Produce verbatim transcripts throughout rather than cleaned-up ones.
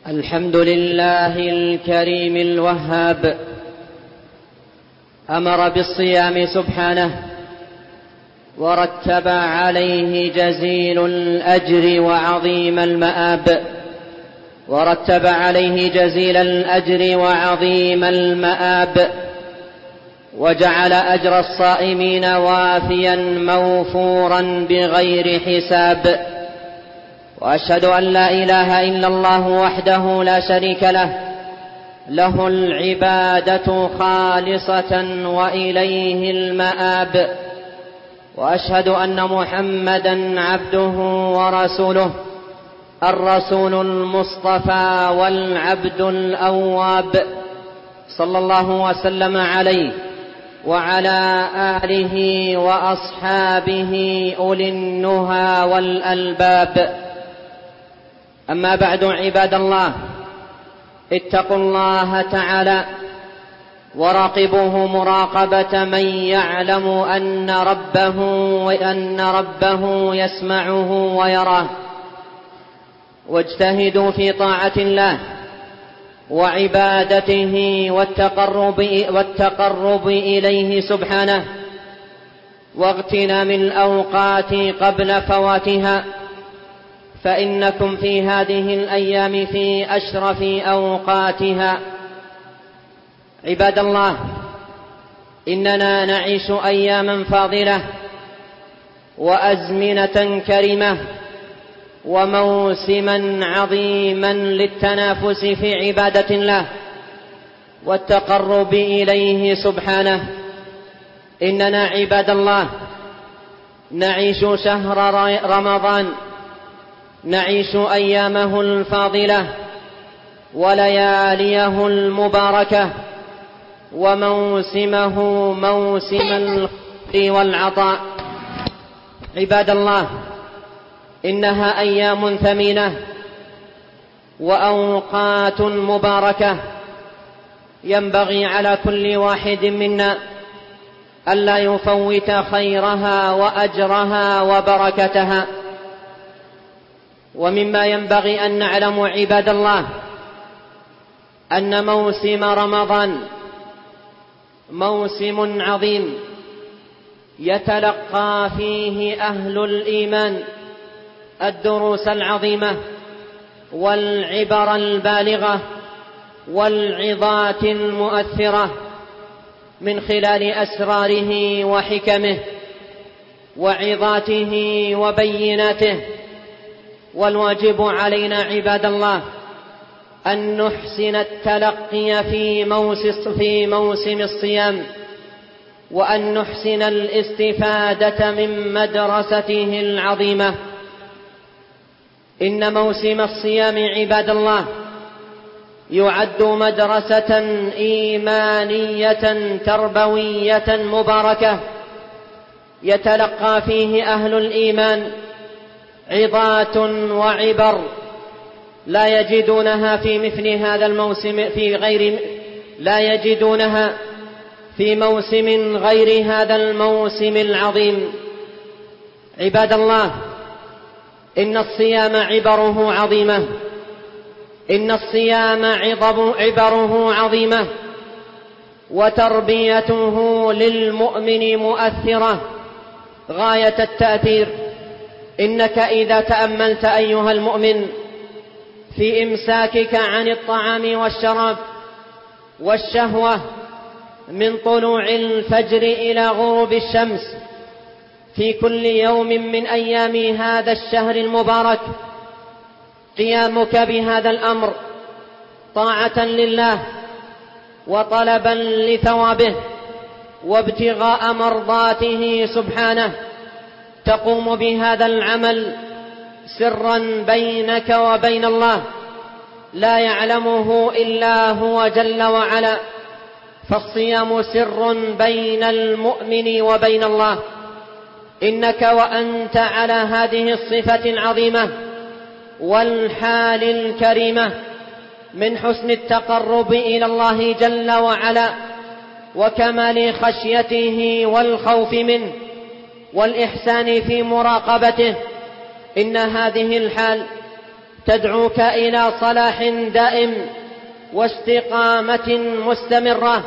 الحمد لله الكريم الوهاب، أمر بالصيام سبحانه ورتب عليه جزيل الأجر وعظيم المآب ورتب عليه جزيل الأجر وعظيم المآب وجعل أجر الصائمين وافيا موفورا بغير حساب. وأشهد أن لا إله إلا الله وحده لا شريك له، له العبادة خالصة وإليه المآب. وأشهد أن محمدًا عبده ورسوله، الرسول المصطفى والعبد الأواب، صلى الله وسلم عليه وعلى آله وأصحابه أولي النهى والألباب. أما بعد، عباد الله، اتقوا الله تعالى وراقبوه مراقبة من يعلم أن ربه وأن ربه يسمعه ويراه، واجتهدوا في طاعة الله وعبادته والتقرب, والتقرب إليه سبحانه، واغتنام الأوقات قبل فواتها، فإنكم في هذه الأيام في أشرف أوقاتها. عباد الله، إننا نعيش أياما فاضلة وأزمنة كريمة وموسما عظيما للتنافس في عبادة الله والتقرب إليه سبحانه. إننا عباد الله نعيش شهر رمضان، نعيش أيامه الفاضلة ولياليه المباركة وموسمه موسم الخير والعطاء. عباد الله، إنها أيام ثمينة وأوقات مباركة، ينبغي على كل واحد منا ألا يفوت خيرها وأجرها وبركتها. ومما ينبغي أن نعلم عباد الله أن موسم رمضان موسم عظيم يتلقى فيه أهل الإيمان الدروس العظيمة والعبر البالغة والعظات المؤثرة من خلال أسراره وحكمه وعظاته وبيناته. والواجب علينا عباد الله أن نحسن التلقي في موسم, في موسم الصيام، وأن نحسن الاستفادة من مدرسته العظيمة. إن موسم الصيام عباد الله يعد مدرسة إيمانية تربوية مباركة، يتلقى فيه أهل الإيمان عظات وعبر لا يجدونها في مثل هذا الموسم في غير لا يجدونها في موسم غير هذا الموسم العظيم. عباد الله، إن الصيام عبره عظيمة، إن الصيام عبره عظيمة وتربيته للمؤمن مؤثرة غاية التأثير. إنك إذا تأملت أيها المؤمن في إمساكك عن الطعام والشراب والشهوة من طلوع الفجر إلى غروب الشمس في كل يوم من أيام هذا الشهر المبارك، قيامك بهذا الأمر طاعة لله وطلبا لثوابه وابتغاء مرضاته سبحانه، تقوم بهذا العمل سرا بينك وبين الله لا يعلمه إلا هو جل وعلا. فالصيام سر بين المؤمن وبين الله. إنك وأنت على هذه الصفة العظيمة والحال الكريمة من حسن التقرب إلى الله جل وعلا وكمال خشيته والخوف منه والإحسان في مراقبته، إن هذه الحال تدعوك إلى صلاح دائم واستقامة مستمرة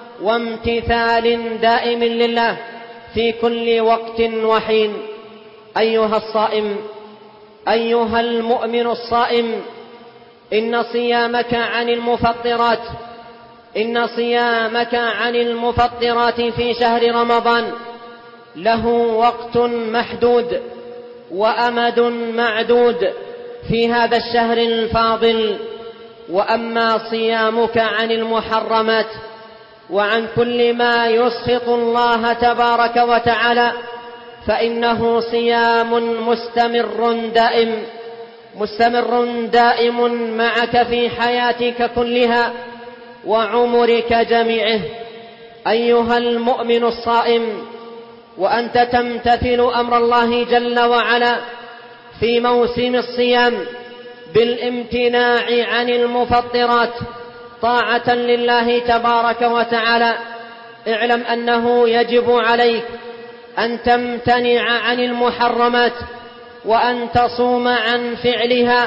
وامتثال دائم لله في كل وقت وحين. أيها الصائم، أيها المؤمن الصائم، إن صيامك عن المفطرات إن صيامك عن المفطرات في شهر رمضان له وقت محدود وأمد معدود في هذا الشهر الفاضل. وأما صيامك عن المحرمات وعن كل ما يسخط الله تبارك وتعالى فإنه صيام مستمر دائم مستمر دائم معك في حياتك كلها وعمرك جميعه. أيها المؤمن الصائم، وأنت تمتثل أمر الله جل وعلا في موسم الصيام بالامتناع عن المفطرات طاعة لله تبارك وتعالى، اعلم أنه يجب عليك أن تمتنع عن المحرمات وأن تصوم عن فعلها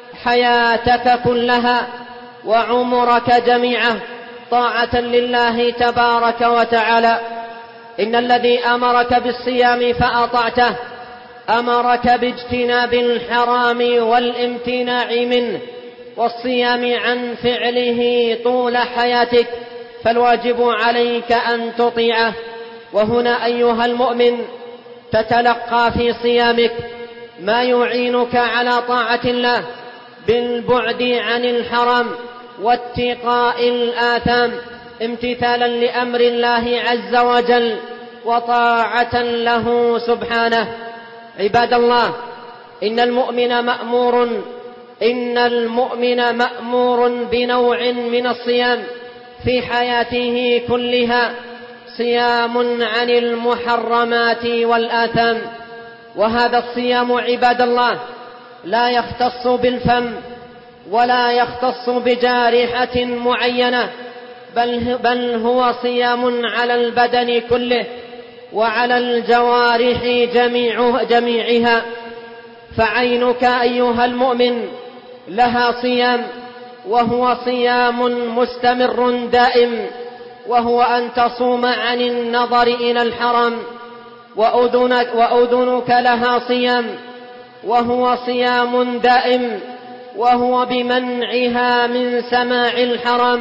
حياتك كلها وعمرك جميعه طاعة لله تبارك وتعالى. إن الذي أمرك بالصيام فأطعته أمرك باجتناب الحرام والامتناع منه والصيام عن فعله طول حياتك، فالواجب عليك أن تطيعه. وهنا أيها المؤمن تتلقى في صيامك ما يعينك على طاعة الله بالبعد عن الحرام واتقاء الآثام امتثالا لأمر الله عز وجل وطاعة له سبحانه. عباد الله، إن المؤمن مأمور إن المؤمن مأمور بنوع من الصيام في حياته كلها، صيام عن المحرمات والآثام. وهذا الصيام عباد الله لا يختص بالفم ولا يختص بجارحة معينة، بل, بل هو صيام على البدن كله وعلى الجوارح جميع جميعها. فعينك أيها المؤمن لها صيام، وهو صيام مستمر دائم، وهو أن تصوم عن النظر إلى الحرام. وأذنك, وأذنك لها صيام، وهو صيام دائم، وهو بمنعها من سماع الحرام.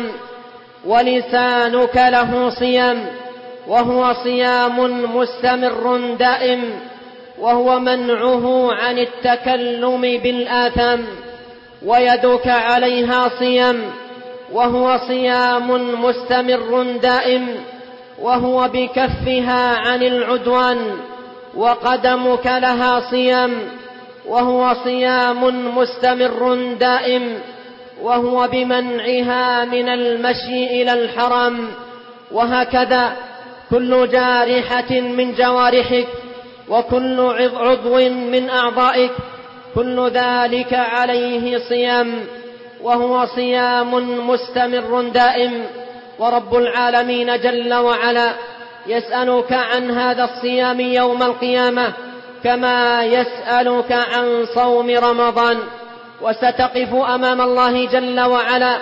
ولسانك له صيام، وهو صيام مستمر دائم، وهو منعه عن التكلم بالآثام. ويدك عليها صيام، وهو صيام مستمر دائم، وهو بكفها عن العدوان. وقدمك لها صيام، وهو صيام مستمر دائم، وهو بمنعها من المشي إلى الحرام. وهكذا كل جارحة من جوارحك وكل عضو من أعضائك كل ذلك عليه صيام، وهو صيام مستمر دائم. ورب العالمين جل وعلا يسألك عن هذا الصيام يوم القيامة كما يسألك عن صوم رمضان، وستقف أمام الله جل وعلا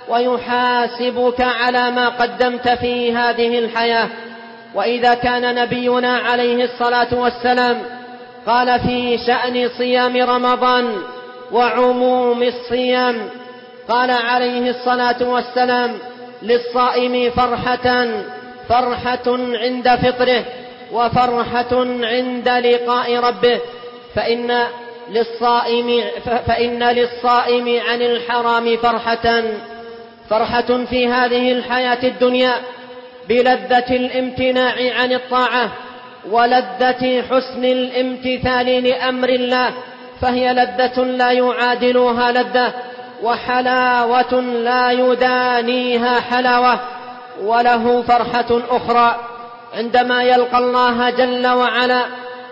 ويحاسبك على ما قدمت في هذه الحياة. وإذا كان نبينا عليه الصلاة والسلام قال في شأن صيام رمضان وعموم الصيام، قال عليه الصلاة والسلام: للصائم فرحتان، فرحة عند فطره وفرحة عند لقاء ربه، فإن للصائم, فإن للصائم عن الحرام فرحتان: فرحة في هذه الحياة الدنيا بلذة الامتناع عن الطاعة ولذة حسن الامتثال لأمر الله، فهي لذة لا يعادلها لذة، وحلاوة لا يدانيها حلاوة. وله فرحة أخرى عندما يلقى الله جل وعلا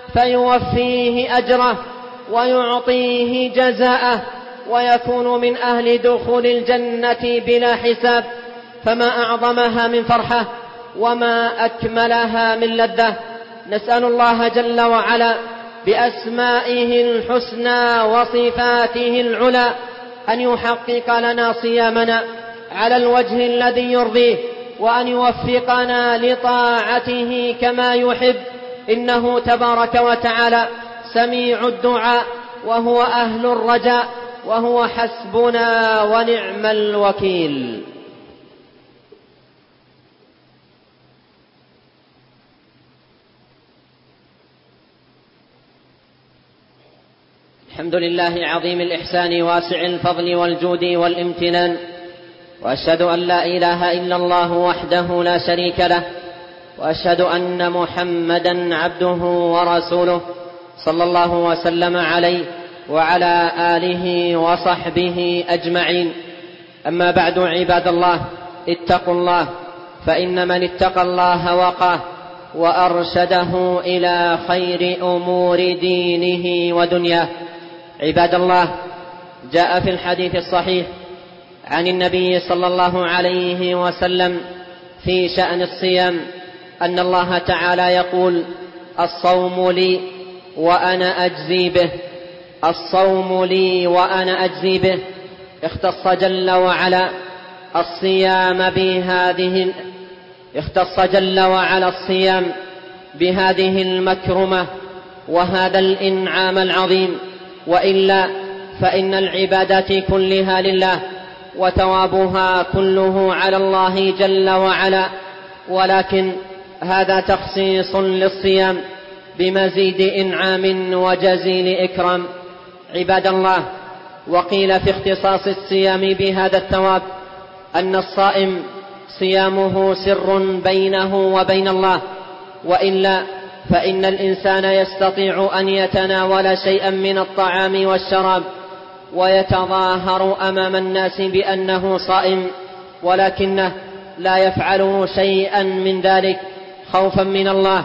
فيوفيه أجره ويعطيه جزاءه ويكون من أهل دخول الجنة بلا حساب. فما أعظمها من فرحة وما أكملها من لذة. نسأل الله جل وعلا بأسمائه الحسنى وصفاته العلى أن يحقق لنا صيامنا على الوجه الذي يرضيه، وأن يوفقنا لطاعته كما يحب، إنه تبارك وتعالى سميع الدعاء وهو أهل الرجاء، وهو حسبنا ونعم الوكيل. الحمد لله عظيم الإحسان واسع الفضل والجود والامتنان، وأشهد أن لا إله إلا الله وحده لا شريك له، وأشهد أن محمدا عبده ورسوله صلى الله وسلم عليه وعلى آله وصحبه أجمعين. أما بعد، عباد الله، اتقوا الله، فإن من اتقى الله وقاه وأرشده إلى خير أمور دينه ودنياه. عباد الله، جاء في الحديث الصحيح عن النبي صلى الله عليه وسلم في شأن الصيام أن الله تعالى يقول: الصوم لي وأنا أجزي به، الصوم لي وأنا أجزي به. اختص جل وعلا الصيام بهذه اختص جل وعلا الصيام بهذه المكرمة وهذا الإنعام العظيم، وإلا فإن العبادات كلها لله وثوابها كله على الله جل وعلا، ولكن هذا تخصيص للصيام بمزيد إنعام وجزيل إكرام. عباد الله، وقيل في اختصاص الصيام بهذا الثواب أن الصائم صيامه سر بينه وبين الله، وإلا فإن الإنسان يستطيع أن يتناول شيئا من الطعام والشراب ويتظاهر أمام الناس بأنه صائم، ولكنه لا يفعل شيئا من ذلك خوفا من الله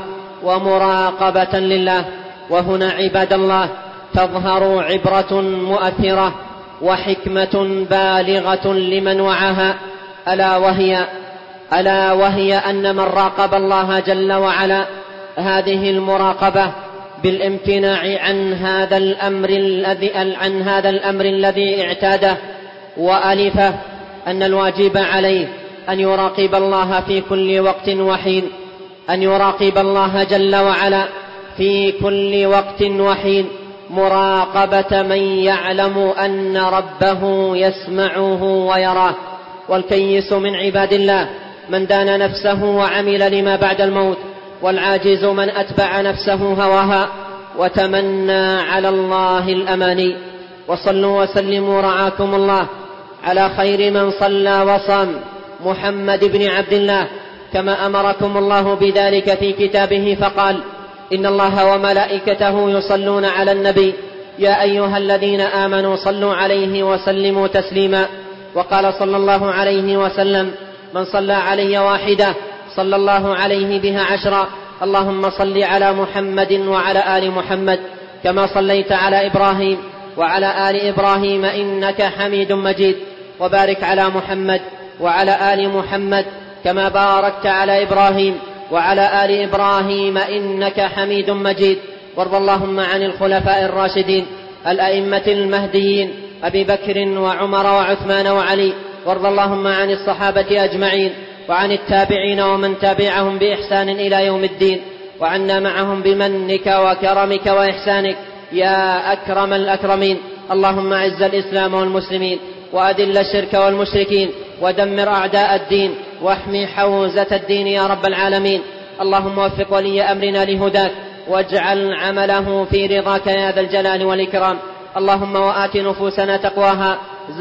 ومراقبة لله. وهنا عباد الله تظهر عبرة مؤثرة وحكمة بالغة لمن وعاها، ألا وهي ألا وهي أن من راقب الله جل وعلا هذه المراقبة بالامتناع عن هذا الأمر الذي عن هذا الأمر الذي اعتاده وألفه، أن الواجب عليه أن يراقب الله في كل وقت وحين، أن يراقب الله جل وعلا في كل وقت وحين مراقبة من يعلم أن ربه يسمعه ويراه. والكيس من عباد الله من دان نفسه وعمل لما بعد الموت، والعاجز من أتبع نفسه هواها وتمنى على الله الأماني. وصلوا وسلموا رعاكم الله على خير من صلى وصام، محمد بن عبد الله، كما أمركم الله بذلك في كتابه فقال: إن الله وملائكته يصلون على النبي يا أيها الذين آمنوا صلوا عليه وسلموا تسليما. وقال صلى الله عليه وسلم: من صلى علي واحدة صلى الله عليه بها عشرا. اللهم صل على محمد وعلى آل محمد كما صليت على إبراهيم وعلى آل إبراهيم إنك حميد مجيد، وبارك على محمد وعلى آل محمد كما باركت على إبراهيم وعلى آل إبراهيم إنك حميد مجيد. وارض اللهم عن الخلفاء الراشدين الأئمة المهديين أبي بكر وعمر وعثمان وعلي، وارض اللهم عن الصحابة أجمعين وعن التابعين ومن تابعهم بإحسان إلى يوم الدين، وعنا معهم بمنك وكرمك وإحسانك يا أكرم الأكرمين. اللهم أعز الإسلام والمسلمين وأذل الشرك والمشركين ودمر أعداء الدين واحمي حوزة الدين يا رب العالمين. اللهم وفق ولي أمرنا لهداك واجعل عمله في رضاك يا ذا الجلال والإكرام. اللهم وآت نفوسنا تقواها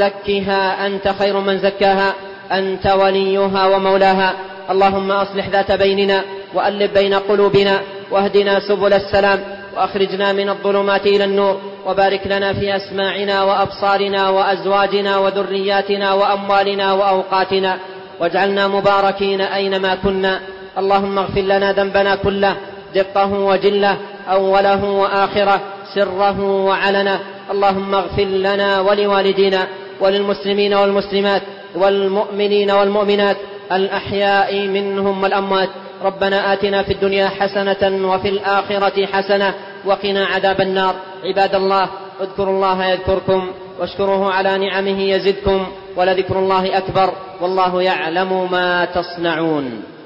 زكها أنت خير من زكاها أنت وليها ومولاها. اللهم أصلح ذات بيننا وألف بين قلوبنا واهدنا سبل السلام وأخرجنا من الظلمات إلى النور، وبارك لنا في أسماعنا وأبصارنا وأزواجنا وذرياتنا وأموالنا وأوقاتنا، واجعلنا مباركين أينما كنا. اللهم اغفر لنا ذنبنا كله دقه وجله أوله وآخره سره وعلنه. اللهم اغفر لنا ولوالدينا وللمسلمين والمسلمات والمؤمنين والمؤمنات الأحياء منهم والأموات. ربنا آتنا في الدنيا حسنة وفي الآخرة حسنة وقنا عذاب النار. عباد الله، اذكروا الله يذكركم واشكروه على نعمه يزدكم ولذكر الله أكبر والله يعلم ما تصنعون.